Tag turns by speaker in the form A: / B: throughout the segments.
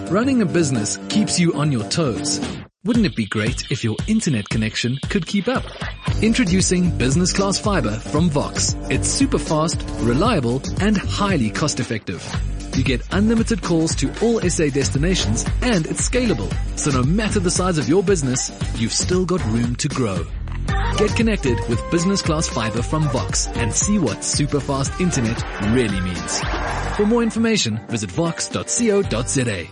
A: Running a business keeps you on your toes. Wouldn't it be great if your internet connection could keep up? Introducing Business Class Fiber from Vox. It's super fast, reliable, and highly cost effective. You get unlimited calls to all SA destinations and it's scalable. So no matter the size of your business, you've still got room to grow. Get connected with Business Class Fiber from Vox and see what super fast internet really means. For more information, visit vox.co.za.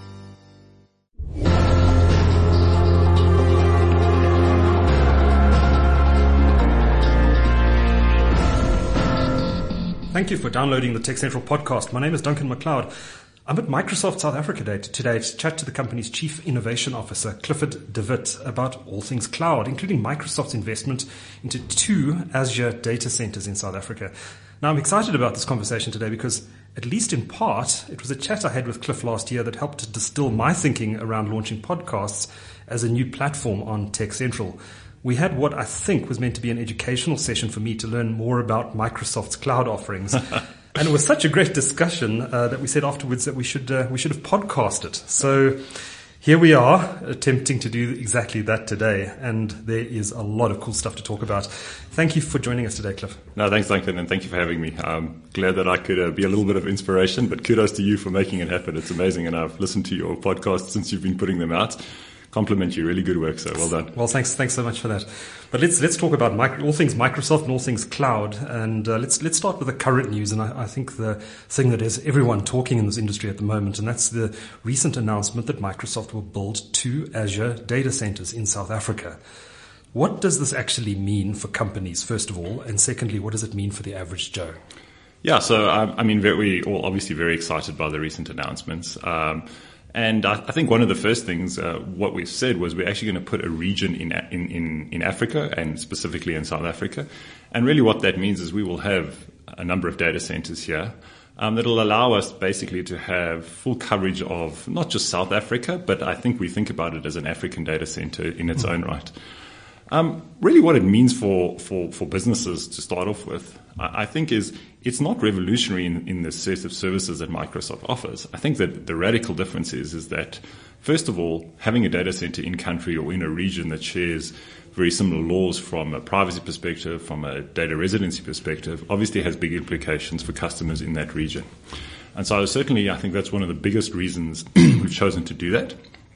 B: Thank you for downloading the Tech Central podcast. My name is Duncan McLeod. I'm at Microsoft South Africa Day today to chat to the company's Chief Innovation Officer, Clifford de Wit, about all things cloud, including Microsoft's investment into 2 Azure data centers in South Africa. Now, I'm excited about this conversation today because, at least in part, it was a chat I had with Cliff last year that helped to distill my thinking around launching podcasts as a new platform on Tech Central. We had what I think was meant to be an educational session for me to learn more about Microsoft's cloud offerings. And it was such a great discussion that we said afterwards that we should have podcasted. So here we are attempting to do exactly that today. And there is a lot of cool stuff to talk about. Thank you for joining us today, Cliff.
C: No, thanks, Duncan, and thank you for having me. I'm glad that I could be a little bit of inspiration, but kudos to you for making it happen. It's amazing. And I've listened to your podcast since you've been putting them out. Compliment you, really good work, so well done.
B: Well, thanks so much for that. But let's talk about all things Microsoft and all things cloud, and let's start with the current news. And I think the thing that has everyone talking in this industry at the moment, and that's the recent announcement that Microsoft will build 2 Azure data centers in South Africa. What does this actually mean for companies, first of all, and secondly, what does it mean for the average Joe?
C: Yeah, so we're all obviously very excited by the recent announcements. And I think one of the first things, what we've said was we're actually going to put a region in Africa and specifically in South Africa. And really what that means is we will have a number of data centers here that will allow us basically to have full coverage of not just South Africa, but I think we think about it as an African data center in its own right. Really what it means for businesses to start off with, I think is it's not revolutionary in the set of services that Microsoft offers. I think that the radical difference is that, first of all, having a data center in country or in a region that shares very similar laws from a privacy perspective, from a data residency perspective, obviously has big implications for customers in that region. And so certainly I think that's one of the biggest reasons we've chosen to do that.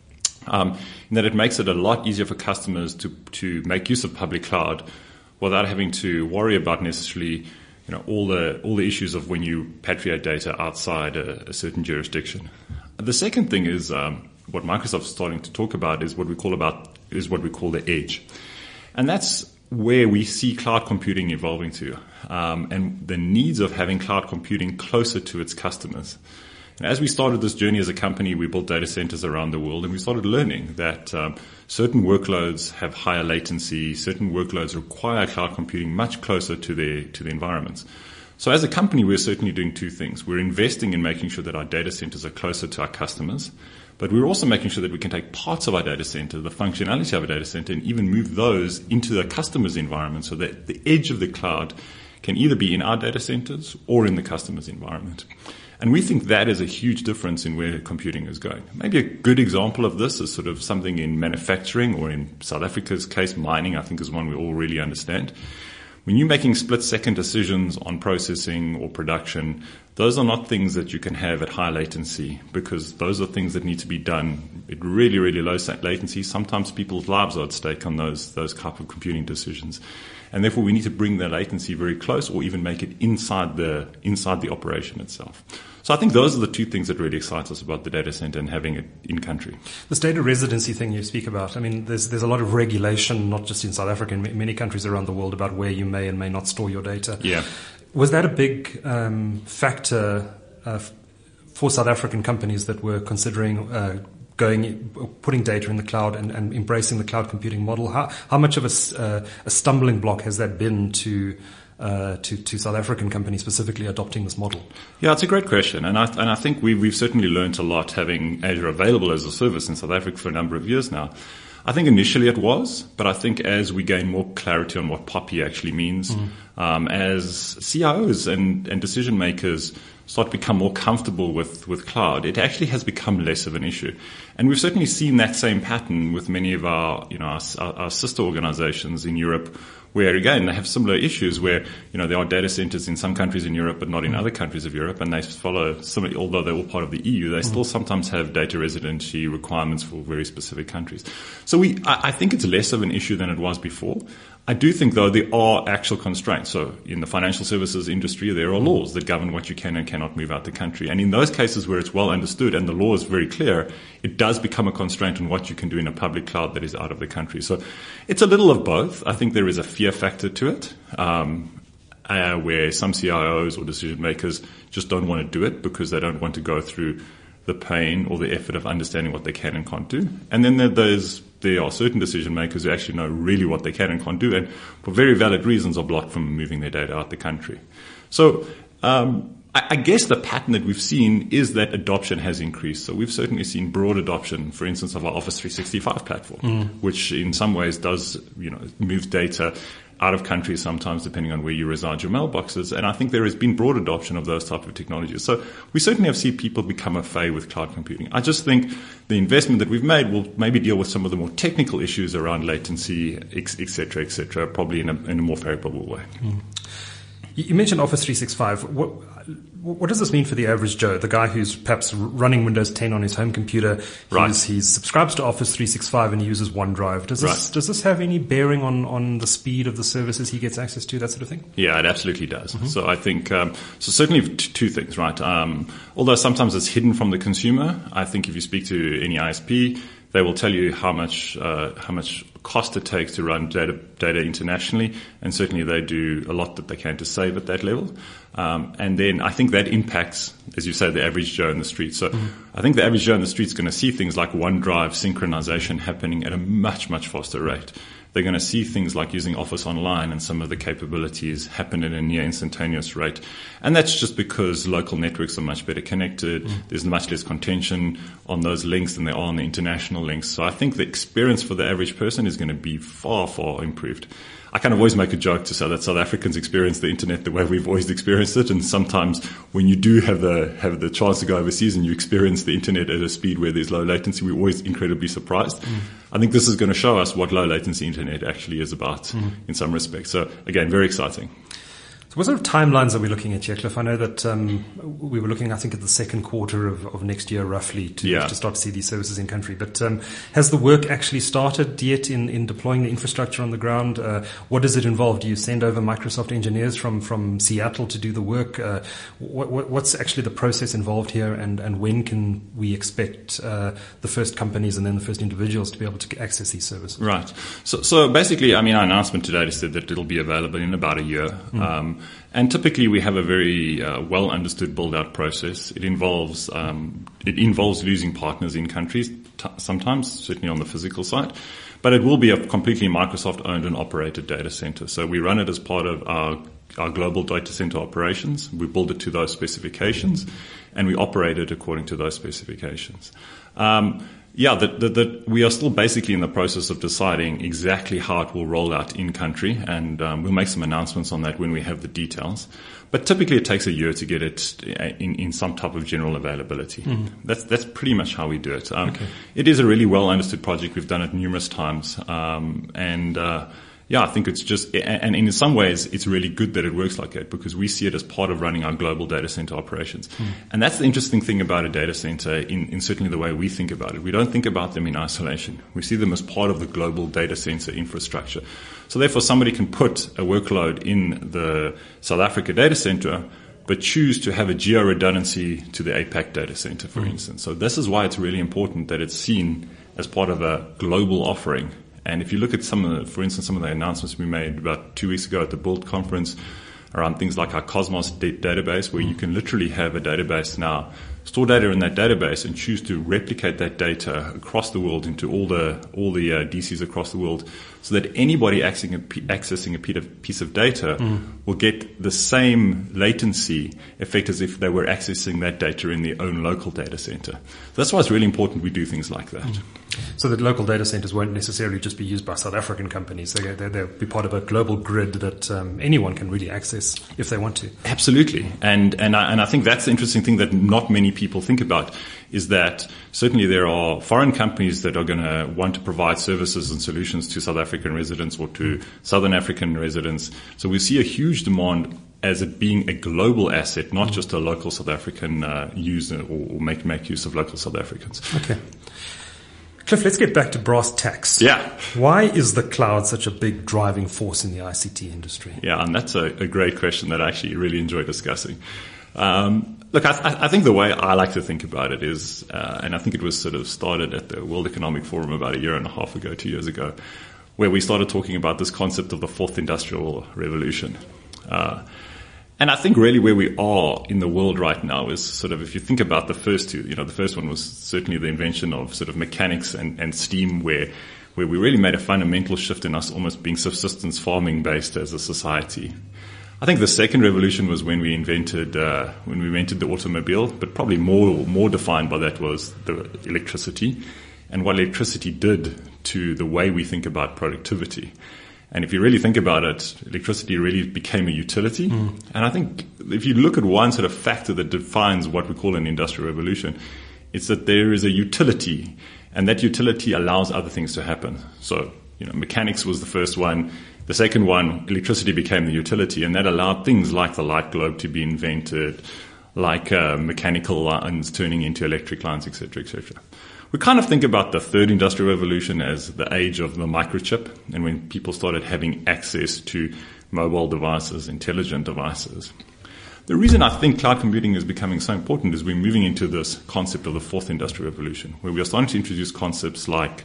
C: In that it makes it a lot easier for customers to make use of public cloud without having to worry about necessarily, all the issues of when you repatriate data outside a certain jurisdiction. The second thing is what Microsoft's starting to talk about is what we call the edge, and that's where we see cloud computing evolving to, and the needs of having cloud computing closer to its customers. And as we started this journey as a company, we built data centers around the world, and we started learning that certain workloads have higher latency, certain workloads require cloud computing much closer to the environments. So as a company, we're certainly doing 2 things. We're investing in making sure that our data centers are closer to our customers, but we're also making sure that we can take parts of our data center, the functionality of a data center, and even move those into the customer's environment so that the edge of the cloud can either be in our data centers or in the customer's environment. And we think that is a huge difference in where computing is going. Maybe a good example of this is sort of something in manufacturing, or in South Africa's case, mining, I think is one we all really understand. When you're making split-second decisions on processing or production, those are not things that you can have at high latency, because those are things that need to be done at really, really low latency. Sometimes people's lives are at stake on those type of computing decisions. And therefore we need to bring the latency very close, or even make it inside the operation itself. So I think those are the 2 things that really excite us about the data center and having it in country.
B: This data residency thing you speak about, there's a lot of regulation, not just in South Africa, in many countries around the world, about where you may and may not store your data.
C: Yeah.
B: Was that a big factor for South African companies that were considering putting data in the cloud and embracing the cloud computing model? How much of a stumbling block has that been to South African companies specifically adopting this model?
C: Yeah, it's a great question, and I think we've certainly learned a lot having Azure available as a service in South Africa for a number of years now. I think initially it was, but I think as we gain more clarity on what POPI actually means, as CIOs and decision makers start to become more comfortable with cloud, it actually has become less of an issue. And we've certainly seen that same pattern with many of our sister organizations in Europe, where again they have similar issues where there are data centers in some countries in Europe but not in other countries of Europe, and they follow similar, although they're all part of the EU, they still sometimes have data residency requirements for very specific countries. So I think it's less of an issue than it was before. I do think, though, there are actual constraints. So in the financial services industry, there are laws that govern what you can and cannot move out the country. And in those cases where it's well understood and the law is very clear, it does become a constraint on what you can do in a public cloud that is out of the country. So it's a little of both. I think there is a fear factor to it, where some CIOs or decision makers just don't want to do it because they don't want to go through the pain or the effort of understanding what they can and can't do. And then there are certain decision makers who actually know really what they can and can't do, and for very valid reasons are blocked from moving their data out the country. So I guess the pattern that we've seen is that adoption has increased. So we've certainly seen broad adoption, for instance, of our Office 365 platform, which in some ways does move data out of country sometimes, depending on where you reside your mailboxes. And I think there has been broad adoption of those type of technologies. So we certainly have seen people become au fait with cloud computing. I just think the investment that we've made will maybe deal with some of the more technical issues around latency, et cetera, probably in a more favorable way.
B: You mentioned Office 365. What does this mean for the average Joe, the guy who's perhaps running Windows 10 on his home computer?
C: Right.
B: He subscribes to Office 365 and he uses OneDrive. Does this have any bearing on the speed of the services he gets access to, that sort of thing?
C: Yeah, it absolutely does. So I think, so certainly two things, right? Although sometimes it's hidden from the consumer, I think if you speak to any ISP, they will tell you how much cost it takes to run data internationally, and certainly they do a lot that they can to save at that level. And then I think that impacts, as you say, the average Joe in the street. So I think the average Joe in the street is going to see things like OneDrive synchronization happening at a much, much faster rate. They're going to see things like using Office Online and some of the capabilities happen at a near instantaneous rate. And that's just because local networks are much better connected. There's much less contention on those links than there are on the international links. So I think the experience for the average person is going to be far, far improved. I kind of always make a joke to say that South Africans experience the internet the way we've always experienced it, and sometimes when you do have the chance to go overseas and you experience the internet at a speed where there's low latency, we're always incredibly surprised. I think this is going to show us what low latency internet actually is about in some respects. So again, very exciting.
B: So what sort of timelines are we looking at here, Cliff? I know that we were looking, I think, at the second quarter of next year, roughly, to start to see these services in country. But has the work actually started yet in deploying the infrastructure on the ground? What does it involve? Do you send over Microsoft engineers from Seattle to do the work? What's actually the process involved here, and when can we expect the first companies and then the first individuals to be able to access these services?
C: Right. So basically, I mean, our announcement today said that it'll be available in about a year. And typically we have a very well understood build out process. It involves losing partners in countries sometimes, certainly on the physical side, but it will be a completely Microsoft owned and operated data center. So we run it as part of our global data center operations. We build it to those specifications and we operate it according to those specifications. We are still basically in the process of deciding exactly how it will roll out in country, and we'll make some announcements on that when we have the details. But typically it takes a year to get it in some type of general availability. That's pretty much how we do it. It is a really well understood project. We've done it numerous times, I think it's just, and in some ways, it's really good that it works like that because we see it as part of running our global data center operations. And that's the interesting thing about a data center in certainly the way we think about it. We don't think about them in isolation. We see them as part of the global data center infrastructure. So therefore, somebody can put a workload in the South Africa data center, but choose to have a geo-redundancy to the APAC data center, for instance. So this is why it's really important that it's seen as part of a global offering. And if you look at for instance, some of the announcements we made about 2 weeks ago at the Build conference around things like our Cosmos database, where you can literally have a database now, store data in that database and choose to replicate that data across the world into all the DCs across the world, so that anybody accessing a piece of data will get the same latency effect as if they were accessing that data in their own local data center. That's why it's really important we do things like that.
B: So that local data centers won't necessarily just be used by South African companies. They'll be part of a global grid that anyone can really access if they want to.
C: Absolutely. And I think that's the interesting thing that not many people think about, is that certainly there are foreign companies that are going to want to provide services and solutions to South African residents or to Southern African residents. So we see a huge demand as it being a global asset, not just a local South African user or make use of local South Africans.
B: Okay. Cliff, let's get back to brass tacks.
C: Yeah.
B: Why is the cloud such a big driving force in the ICT industry?
C: Yeah, and that's a great question that I actually really enjoy discussing. Look, I think the way I like to think about it is, and I think it was sort of started at the World Economic Forum about 1.5 years ago, 2 years ago, where we started talking about this concept of the fourth industrial revolution. And I think really where we are in the world right now is sort of, if you think about the first two, the first one was certainly the invention of sort of mechanics and steam, where we really made a fundamental shift in us almost being subsistence farming based as a society. I think the second revolution was when we invented the automobile, but probably more defined by that was the electricity and what electricity did to the way we think about productivity. And if you really think about it, electricity really became a utility. And I think if you look at one sort of factor that defines what we call an industrial revolution, it's that there is a utility, and that utility allows other things to happen. So, mechanics was the first one. The second one, electricity became the utility, and that allowed things like the light globe to be invented, like mechanical lines turning into electric lines, et cetera, et cetera. We kind of think about the third industrial revolution as the age of the microchip, and when people started having access to mobile devices, intelligent devices. The reason I think cloud computing is becoming so important is we're moving into this concept of the fourth industrial revolution, where we are starting to introduce concepts like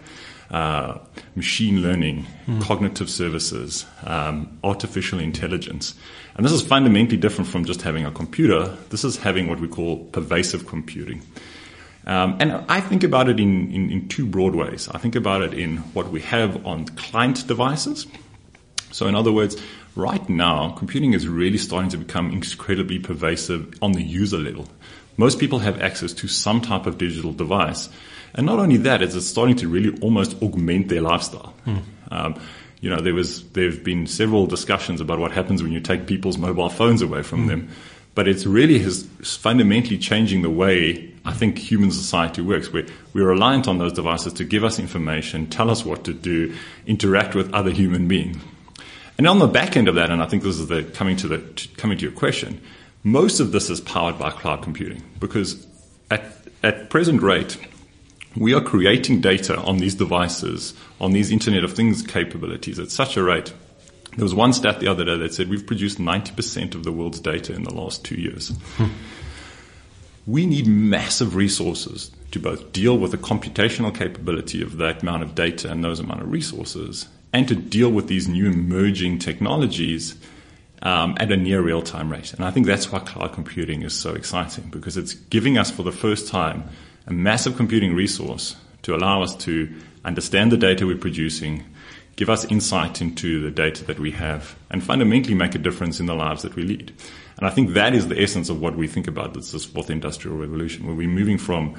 C: machine learning, cognitive services, artificial intelligence. And this is fundamentally different from just having a computer. This is having what we call pervasive computing. And I think about it in two broad ways. I think about it in what we have on client devices. So in other words, right now, computing is really starting to become incredibly pervasive on the user level. Most people have access to some type of digital device. And not only that, it's starting to really almost augment their lifestyle. There've been several discussions about what happens when you take people's mobile phones away from them. But it's really fundamentally changing the way I think human society works, where we're reliant on those devices to give us information, tell us what to do, interact with other human beings. And on the back end of that, and I think this is coming to your question, most of this is powered by cloud computing, because at present rate, we are creating data on these devices, on these Internet of Things capabilities at such a rate. There was one stat the other day that said we've produced 90% of the world's data in the last 2 years. We need massive resources to both deal with the computational capability of that amount of data and those amount of resources, and to deal with these new emerging technologies at a near real-time rate. And I think that's why cloud computing is so exciting, because it's giving us for the first time a massive computing resource to allow us to understand the data we're producing, give us insight into the data that we have, and fundamentally make a difference in the lives that we lead. And I think that is the essence of what we think about this fourth industrial revolution, where we're moving from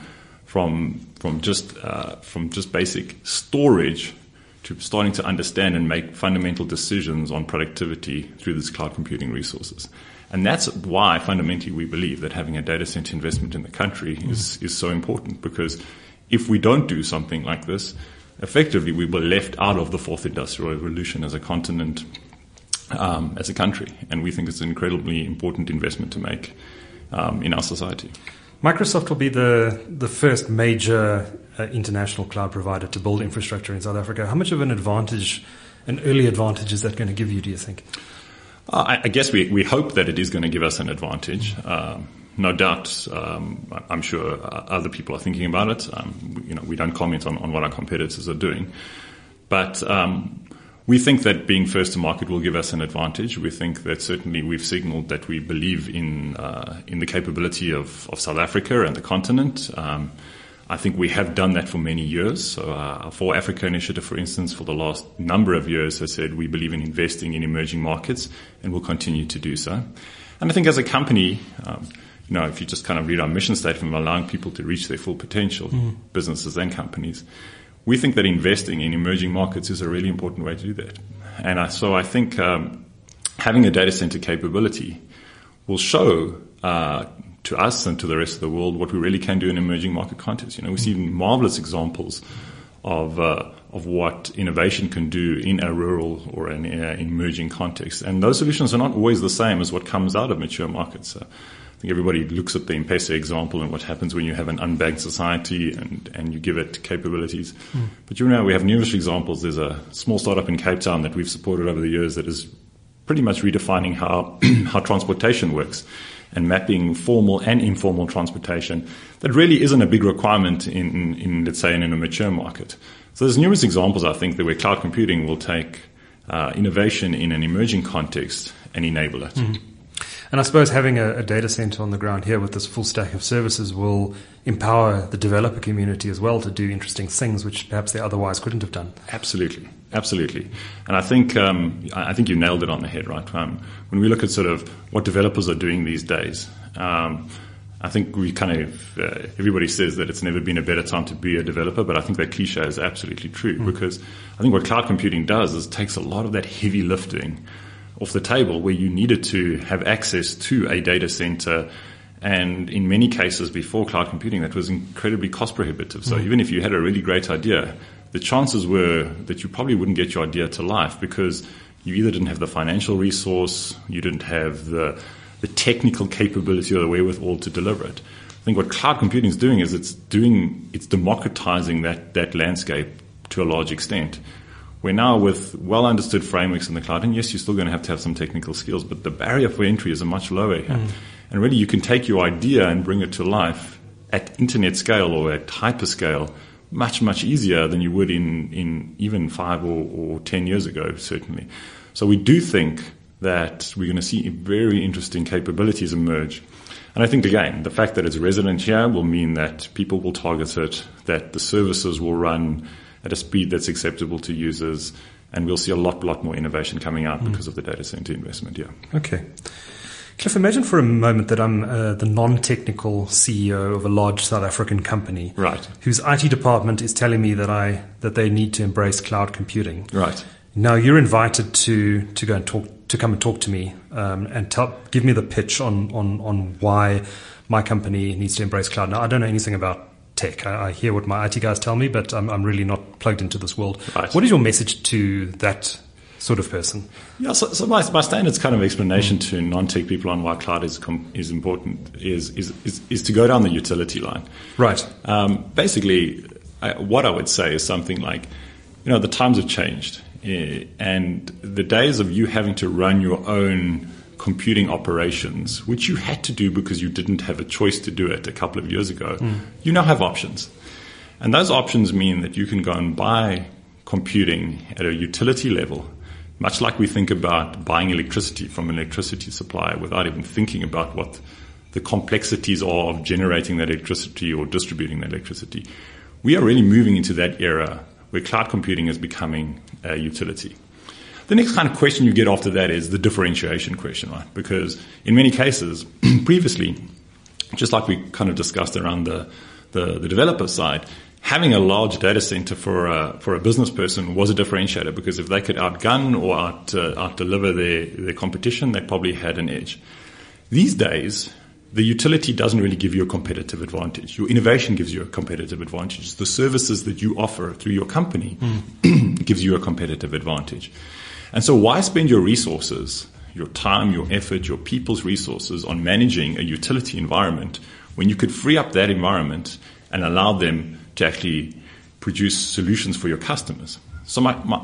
C: just basic storage to starting to understand and make fundamental decisions on productivity through these cloud computing resources. And that's why fundamentally we believe that having a data center investment in the country is so important, because if we don't do something like this, effectively we were left out of the fourth industrial revolution as a continent, as a country. And we think it's an incredibly important investment to make in our society.
B: Microsoft will be the first major international cloud provider to build infrastructure in South Africa. How much of an early advantage is that going to give you, do you think?
C: I guess we hope that it is going to give us an advantage. No doubt, I'm sure other people are thinking about it. We don't comment on what our competitors are doing. But we think that being first to market will give us an advantage. We think that certainly we've signaled that we believe in the capability of South Africa and the continent. I think we have done that for many years. So our For Africa initiative, for instance, for the last number of years has said we believe in investing in emerging markets, and will continue to do so. And I think as a company, if you just kind of read our mission statement of allowing people to reach their full potential, businesses and companies, we think that investing in emerging markets is a really important way to do that. And so I think having a data center capability will show to us and to the rest of the world what we really can do in emerging market context. We see marvelous examples of what innovation can do in a rural or an emerging context. And those solutions are not always the same as what comes out of mature markets. I think everybody looks at the M-Pesa example and what happens when you have an unbanked society and you give it capabilities. But we have numerous examples. There's a small startup in Cape Town that we've supported over the years that is pretty much redefining how transportation works and mapping formal and informal transportation that really isn't a big requirement in let's say, in a mature market. So there's numerous examples, I think, that where cloud computing will take innovation in an emerging context and enable it.
B: And I suppose having a data center on the ground here with this full stack of services will empower the developer community as well to do interesting things which perhaps they otherwise couldn't have done.
C: Absolutely. And I think you nailed it on the head, right? When we look at sort of what developers are doing these days, I think we kind of, everybody says that it's never been a better time to be a developer, but I think that cliche is absolutely true because I think what cloud computing does is it takes a lot of that heavy lifting off the table where you needed to have access to a data center. And in many cases before cloud computing, that was incredibly cost prohibitive. So even if you had a really great idea, the chances were that you probably wouldn't get your idea to life because you either didn't have the financial resource, you didn't have the technical capability or the wherewithal to deliver it. I think what cloud computing is doing is it's democratizing that landscape to a large extent. We're now with well understood frameworks in the cloud, and yes, you're still going to have some technical skills, but the barrier for entry is much lower here. And really you can take your idea and bring it to life at internet scale or at hyperscale much, much easier than you would in even 5 or 10 years ago, certainly. So we do think that we're going to see very interesting capabilities emerge. And I think, again, the fact that it's resident here will mean that people will target it, that the services will run at a speed that's acceptable to users, and we'll see a lot more innovation coming out because of the data center investment here.
B: Okay. Cliff, imagine for a moment that I'm the non-technical CEO of a large South African company,
C: right,
B: whose IT department is telling me that they need to embrace cloud computing.
C: Right.
B: Now you're invited to go and come and talk to me and give me the pitch on why my company needs to embrace cloud. Now I don't know anything about tech. I hear what my IT guys tell me, but I'm really not plugged into this world.
C: Right.
B: What is your message to that sort of person?
C: Yeah, so my standard kind of explanation to non-tech people on why cloud is important is to go down the utility line.
B: Right.
C: Basically, what I would say is something like, the times have changed, and the days of you having to run your own computing operations, which you had to do because you didn't have a choice to do it a couple of years ago, you now have options. And those options mean that you can go and buy computing at a utility level, much like we think about buying electricity from an electricity supplier without even thinking about what the complexities are of generating that electricity or distributing that electricity. We are really moving into that era where cloud computing is becoming a utility. The next kind of question you get after that is the differentiation question, right? Because in many cases, previously, just like we kind of discussed around the developer side, having a large data center for a business person was a differentiator because if they could outgun or out-deliver their competition, they probably had an edge. These days, the utility doesn't really give you a competitive advantage. Your innovation gives you a competitive advantage. The services that you offer through your company gives you a competitive advantage. And so why spend your resources, your time, your effort, your people's resources on managing a utility environment when you could free up that environment and allow them to actually produce solutions for your customers? So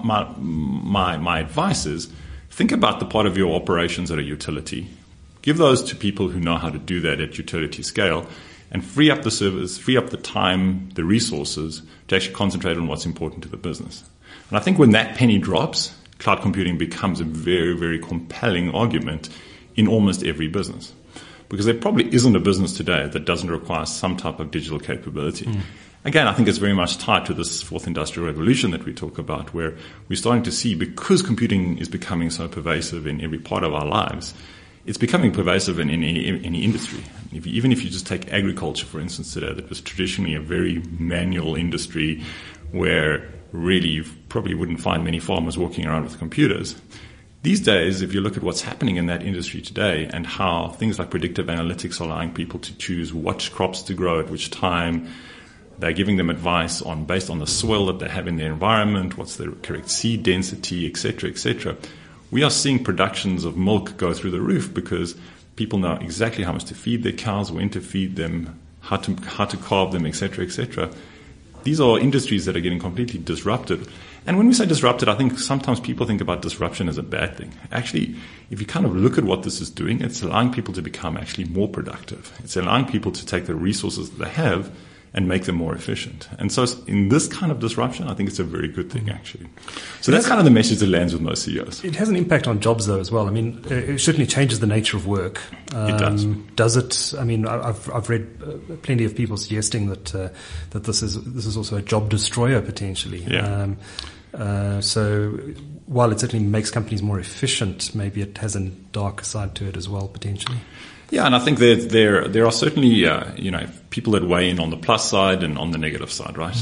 C: my advice is think about the part of your operations at a utility. Give those to people who know how to do that at utility scale and free up the service, free up the time, the resources to actually concentrate on what's important to the business. And I think when that penny drops, cloud computing becomes a very, very compelling argument in almost every business. Because there probably isn't a business today that doesn't require some type of digital capability. Again, I think it's very much tied to this fourth industrial revolution that we talk about, where we're starting to see, because computing is becoming so pervasive in every part of our lives, it's becoming pervasive in any industry. Even if you just take agriculture, for instance, today, that was traditionally a very manual industry where really you probably wouldn't find many farmers walking around with computers. These days, if you look at what's happening in that industry today and how things like predictive analytics are allowing people to choose what crops to grow at which time, they're giving them advice based on the soil that they have in their environment, what's the correct seed density, etc., etc. We are seeing productions of milk go through the roof because people know exactly how much to feed their cows, when to feed them, how to carb them, etc., etc. These are industries that are getting completely disrupted. And when we say disrupted, I think sometimes people think about disruption as a bad thing. Actually, if you kind of look at what this is doing, it's allowing people to become actually more productive. It's allowing people to take the resources that they have and make them more efficient. And so in this kind of disruption, I think it's a very good thing, actually. So that's kind of the message that lands with most CEOs.
B: It has an impact on jobs, though, as well. I mean, it certainly changes the nature of work.
C: It does.
B: Does it? I mean, I've read plenty of people suggesting that this is also a job destroyer, potentially.
C: Yeah.
B: So while it certainly makes companies more efficient, maybe it has a darker side to it as well, potentially.
C: Yeah, and I think there are certainly people that weigh in on the plus side and on the negative side, right?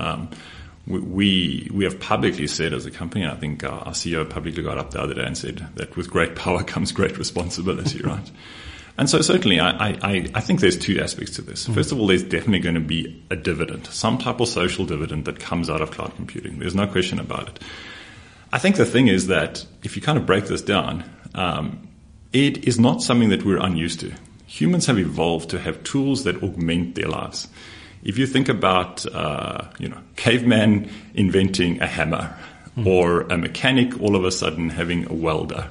C: We have publicly said as a company, and I think our CEO publicly got up the other day and said that with great power comes great responsibility, right? And so certainly I think there's two aspects to this. First of all, there's definitely going to be a dividend, some type of social dividend that comes out of cloud computing. There's no question about it. I think the thing is that if you kind of break this down, it is not something that we're unused to. Humans have evolved to have tools that augment their lives. If you think about, caveman inventing a hammer or a mechanic all of a sudden having a welder,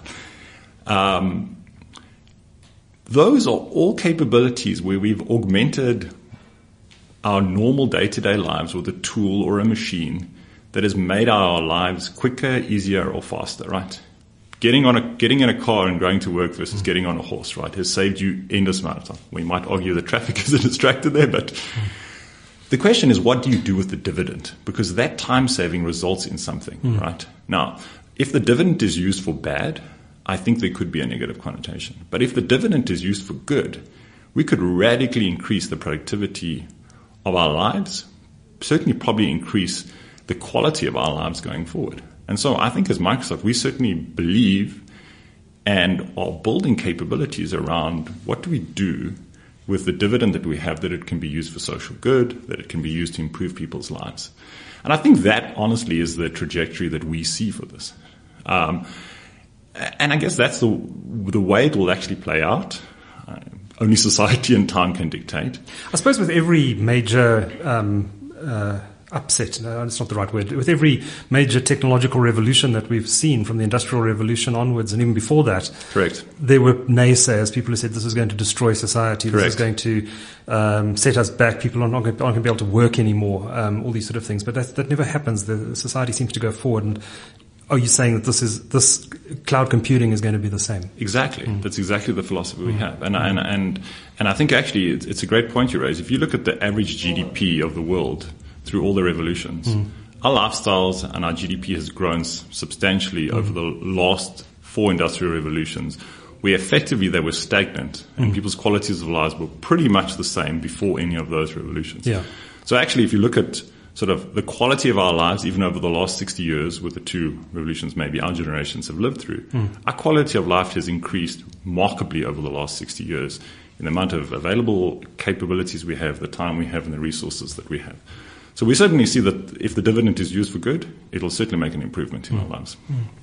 C: those are all capabilities where we've augmented our normal day-to-day lives with a tool or a machine that has made our lives quicker, easier, or faster, right? Getting in a car and going to work versus getting on a horse, right, has saved you endless amount of time. We might argue that traffic is a distractor there, but the question is, what do you do with the dividend? Because that time saving results in something, right? Now, if the dividend is used for bad, I think there could be a negative connotation. But if the dividend is used for good, we could radically increase the productivity of our lives, certainly probably increase the quality of our lives going forward. And so I think as Microsoft, we certainly believe and are building capabilities around what do we do with the dividend that we have, that it can be used for social good, that it can be used to improve people's lives. And I think that honestly is the trajectory that we see for this. And I guess that's the way it will actually play out. Only society and time can dictate.
B: I suppose with every major upset, no, that's not the right word, with every major technological revolution that we've seen from the Industrial Revolution onwards and even before that,
C: correct,
B: there were naysayers, people who said this is going to destroy society,
C: correct,
B: this is going to set us back, people are not going to be able to work anymore, all these sort of things. But that never happens. The society seems to go forward. And are you saying that this cloud computing is going to be the same?
C: Exactly. That's exactly the philosophy we have. And I think actually it's a great point you raise. If you look at the average GDP of the world through all the revolutions, our lifestyles and our GDP has grown substantially over the last 4 industrial revolutions, where effectively they were stagnant and people's qualities of lives were pretty much the same before any of those revolutions.
B: Yeah.
C: So actually, if you look at sort of the quality of our lives, even over the last 60 years, with the 2 revolutions maybe our generations have lived through, our quality of life has increased markedly over the last 60 years in the amount of available capabilities we have, the time we have, and the resources that we have. So we certainly see that if the dividend is used for good, it'll certainly make an improvement in our lives.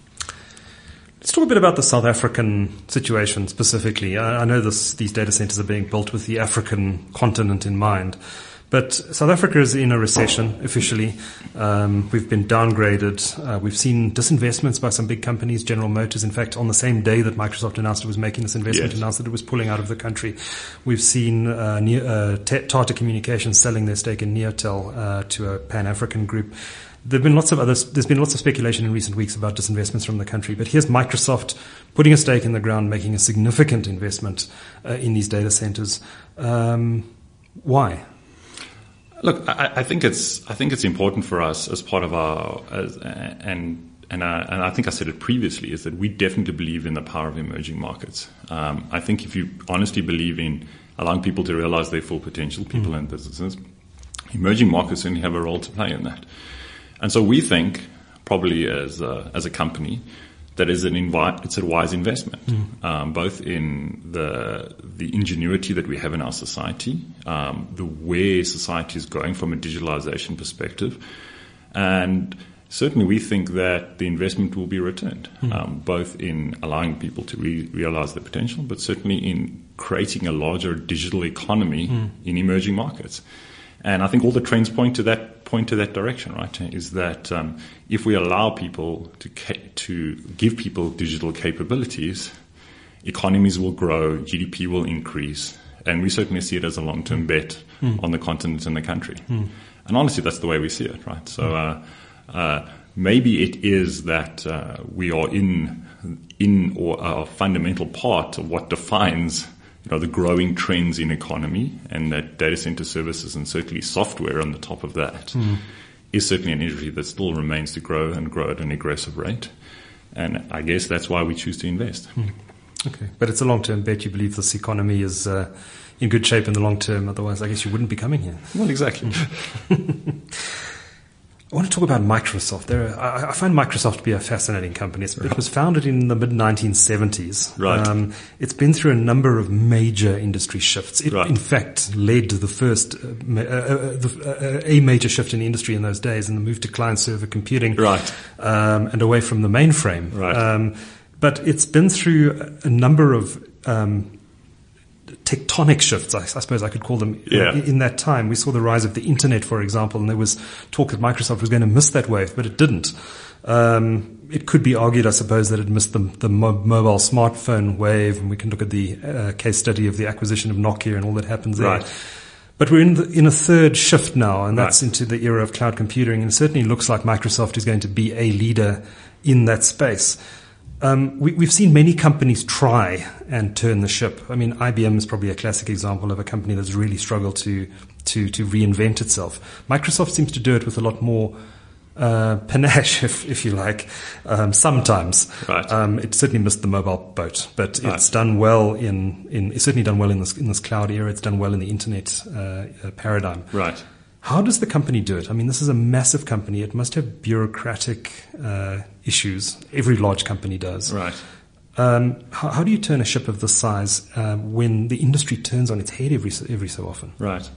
B: Let's talk a bit about the South African situation specifically. I know these data centers are being built with the African continent in mind. But South Africa is in a recession officially. We've been downgraded. We've seen disinvestments by some big companies. General Motors, in fact, on the same day that Microsoft announced it was making this investment, announced that it was pulling out of the country. We've seen Tata Communications selling their stake in Neotel to a Pan-African group. There's been lots of speculation in recent weeks about disinvestments from the country. But here's Microsoft putting a stake in the ground, making a significant investment in these data centers. Why?
C: Look, I think it's important for us as part of our and I think I said it previously, is that we definitely believe in the power of emerging markets. I think if you honestly believe in allowing people to realize their full potential, people and businesses, emerging markets certainly have a role to play in that. And so we think, probably as a company, that it's a wise investment, both in the ingenuity that we have in our society, the way society is going from a digitalization perspective, and certainly we think that the investment will be returned, both in allowing people to realize their potential, but certainly in creating a larger digital economy in emerging markets. And I think all the trends point to that direction, right? Is that if we allow people to give people digital capabilities, economies will grow, GDP will increase, and we certainly see it as a long-term bet on the continent and the country. And honestly, that's the way we see it, right? So maybe it is that we are in or a fundamental part of what defines the growing trends in economy, and that data center services and certainly software on the top of that is certainly an industry that still remains to grow and grow at an aggressive rate. And I guess that's why we choose to invest.
B: Okay. But it's a long-term bet. You believe this economy is in good shape in the long term. Otherwise, I guess you wouldn't be coming here.
C: Well, exactly.
B: I want to talk about Microsoft. I find Microsoft to be a fascinating company. It was founded in the mid-1970s.
C: Right.
B: It's been through a number of major industry shifts. It,
C: right.
B: in fact, led the first a major shift in the industry in those days, and the move to client-server computing,
C: right.
B: And away from the mainframe.
C: Right.
B: But it's been through a number of tectonic shifts, I suppose I could call them, in that time. We saw the rise of the internet, for example, and there was talk that Microsoft was going to miss that wave, but it didn't. It could be argued, I suppose, that it missed the mobile smartphone wave, and we can look at the case study of the acquisition of Nokia and all that happens there.
C: Right.
B: But we're in a third shift now, and that's into the era of cloud computing, and it certainly looks like Microsoft is going to be a leader in that space. We've seen many companies try and turn the ship. I mean, IBM is probably a classic example of a company that's really struggled to reinvent itself. Microsoft seems to do it with a lot more panache, if you like, sometimes.
C: Right.
B: It certainly missed the mobile boat, but it's done well it's certainly done well in this cloud era. It's done well in the internet paradigm.
C: Right.
B: How does the company do it? I mean, this is a massive company. It must have bureaucratic issues. Every large company does.
C: Right.
B: How do you turn a ship of this size when the industry turns on its head every so often?
C: Right.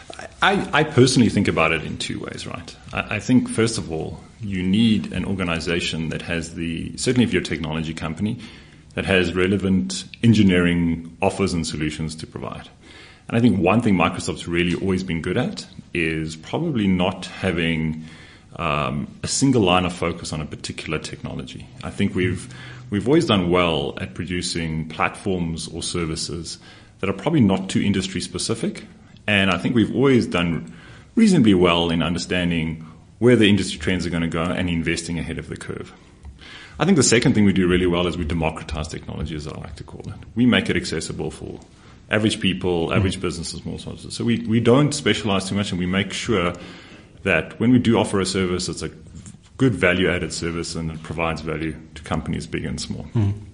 C: I personally think about it in two ways, right? I think, first of all, you need an organization that has certainly if you're a technology company, that has relevant engineering offers and solutions to provide. And I think one thing Microsoft's really always been good at is probably not having a single line of focus on a particular technology. I think we've always done well at producing platforms or services that are probably not too industry specific. And I think we've always done reasonably well in understanding where the industry trends are going to go and investing ahead of the curve. I think the second thing we do really well is we democratize technology, as I like to call it. We make it accessible for average people, average businesses, small businesses. So we don't specialize too much, and we make sure that when we do offer a service, it's a good value-added service and it provides value to companies big and small.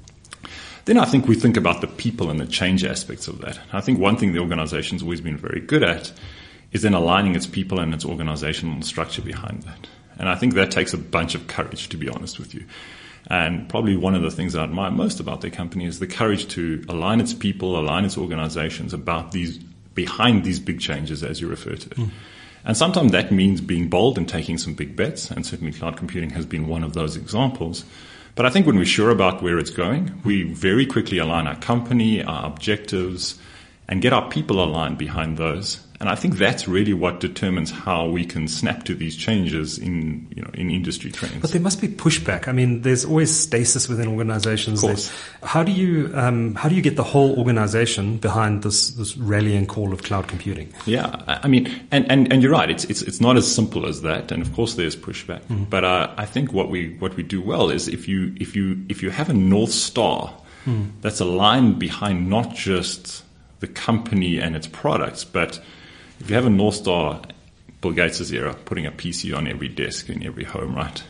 C: Then I think we think about the people and the change aspects of that. I think one thing the organization's always been very good at is then aligning its people and its organizational structure behind that. And I think that takes a bunch of courage, to be honest with you. And probably one of the things that I admire most about their company is the courage to align its people, align its organizations behind these big changes, as you refer to it. And sometimes that means being bold and taking some big bets, and certainly cloud computing has been one of those examples. But I think when we're sure about where it's going, we very quickly align our company, our objectives, and get our people aligned behind those. And I think that's really what determines how we can snap to these changes in industry trends.
B: But there must be pushback. I mean, there's always stasis within organizations.
C: Of course.
B: How do you get the whole organization behind this rallying call of cloud computing?
C: Yeah, I mean, and you're right. It's not as simple as that. And of course, there's pushback. But I think what we do well is if you have a North Star that's aligned behind not just the company and its products, but if you have a North Star, Bill Gates' era, putting a PC on every desk in every home, right?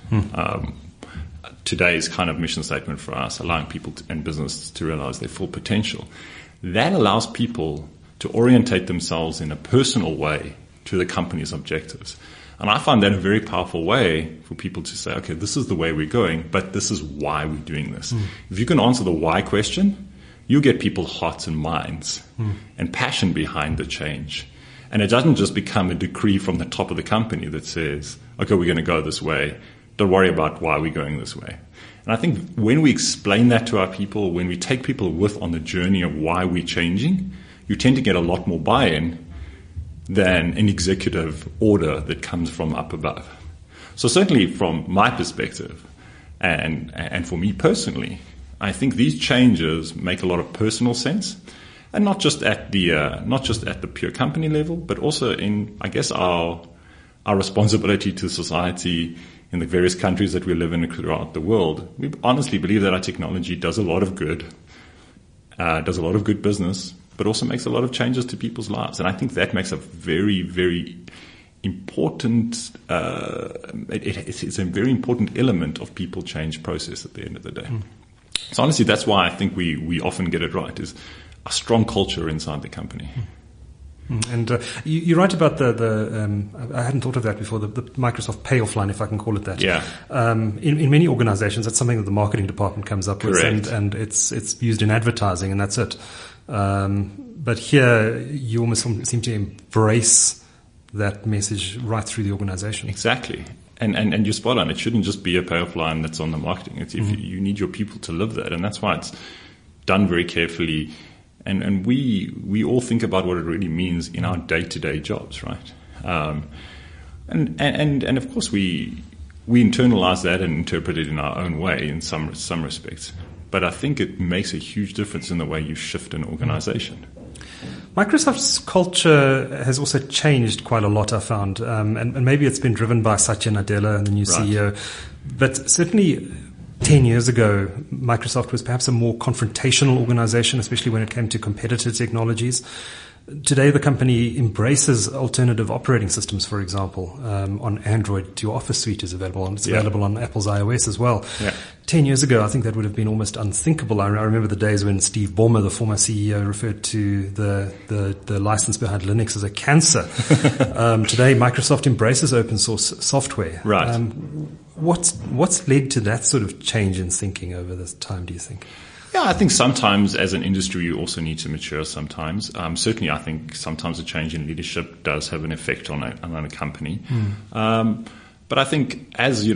C: Today's kind of mission statement for us, allowing people and business to realize their full potential. That allows people to orientate themselves in a personal way to the company's objectives. And I find that a very powerful way for people to say, okay, this is the way we're going, but this is why we're doing this. If you can answer the why question, you get people's hearts and minds and passion behind the change. And it doesn't just become a decree from the top of the company that says, okay, we're going to go this way. Don't worry about why we're going this way. And I think when we explain that to our people, when we take people with on the journey of why we're changing, you tend to get a lot more buy-in than an executive order that comes from up above. So certainly from my perspective, and for me personally, I think these changes make a lot of personal sense, and not just at the pure company level, but also in, I guess, our responsibility to society in the various countries that we live in throughout the world. We honestly believe that our technology does a lot of good, business, but also makes a lot of changes to people's lives. And I think that makes a very, very important, it's a very important element of people change process at the end of the day. So honestly, that's why I think we often get it right, is a strong culture inside the company.
B: And you write about the I hadn't thought of that before, the Microsoft payoff line, if I can call it that.
C: Yeah.
B: In many organizations, that's something that the marketing department comes up
C: Correct.
B: with, and it's used in advertising, and that's it. But here, you almost seem to embrace that message right through the organization.
C: Exactly. And you're spot on. It shouldn't just be a payoff line that's on the marketing. It's if you need your people to live that, and that's why it's done very carefully. And we all think about what it really means in our day-to-day jobs, right? And of course we internalize that and interpret it in our own way in some respects. But I think it makes a huge difference in the way you shift an organization.
B: Microsoft's culture has also changed quite a lot, I found, and maybe it's been driven by Satya Nadella, the new CEO, but certainly 10 years ago, Microsoft was perhaps a more confrontational organization, especially when it came to competitor technologies. Today, the company embraces alternative operating systems, for example. On Android, your Office suite is available, and it's available on Apple's iOS as well. Yeah. 10 years ago, I think that would have been almost unthinkable. I remember the days when Steve Ballmer, the former CEO, referred to the license behind Linux as a cancer. Today, Microsoft embraces open source software.
C: Right.
B: What's led to that sort of change in thinking over this time, do you think?
C: Yeah, I think sometimes as an industry you also need to mature sometimes. Certainly I think sometimes a change in leadership does have an effect on a company. But I think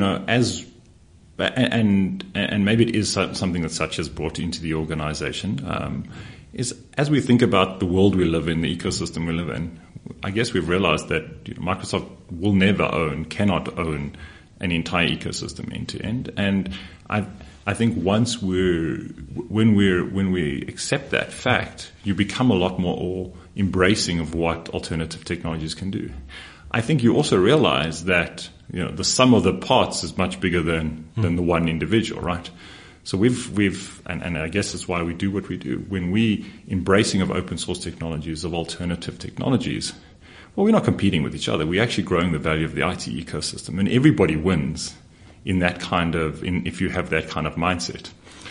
C: and maybe it is something that Satya has brought into the organization, is as we think about the world we live in, the ecosystem we live in, I guess we've realized that Microsoft cannot own an entire ecosystem end to end. And I think once when we accept that fact, you become a lot more embracing of what alternative technologies can do. I think you also realize that the sum of the parts is much bigger than the one individual, right? So and I guess that's why we do what we do. When we embracing of open source technologies, of alternative technologies, well, we're not competing with each other. We're actually growing the value of the IT ecosystem, and everybody wins in that if you have that kind of mindset.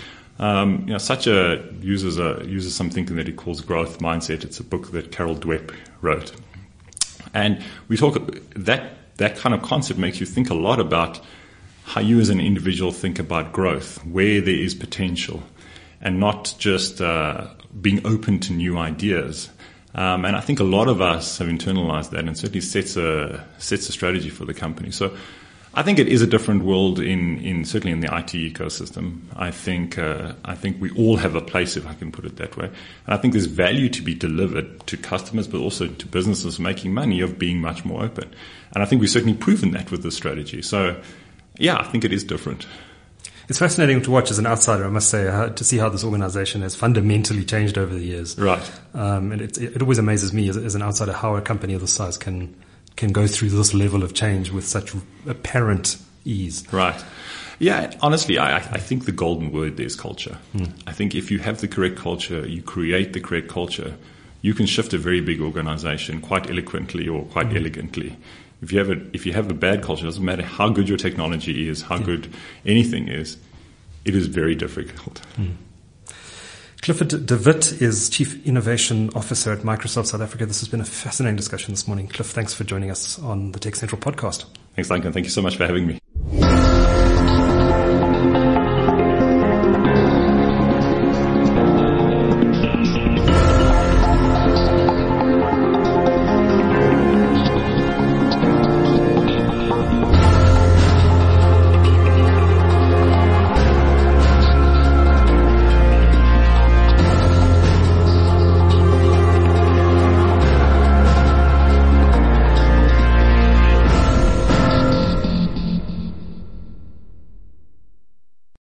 C: Satya uses some thinking that he calls growth mindset. It's a book that Carol Dweck wrote. And we talk that kind of concept makes you think a lot about how you as an individual think about growth, where there is potential, and not just being open to new ideas. And I think a lot of us have internalized that, and certainly sets a strategy for the company. So I think it is a different world certainly in the IT ecosystem. I think we all have a place, if I can put it that way. And I think there's value to be delivered to customers, but also to businesses making money, of being much more open. And I think we've certainly proven that with this strategy. So yeah, I think it is different.
B: It's fascinating to watch as an outsider, I must say, to see how this organization has fundamentally changed over the years.
C: Right.
B: And it always amazes me as an outsider how a company of this size can go through this level of change with such apparent ease.
C: Right. Yeah, honestly, I think the golden word there is culture. I think if you have the correct culture, you create the correct culture, you can shift a very big organization quite eloquently or quite elegantly. If you have a bad culture, it doesn't matter how good your technology is, how good anything is, it is very difficult.
B: Clifford de Wit is Chief Innovation Officer at Microsoft South Africa. This has been a fascinating discussion this morning. Cliff, thanks for joining us on the Tech Central podcast.
C: Thanks, Duncan. Thank you so much for having me.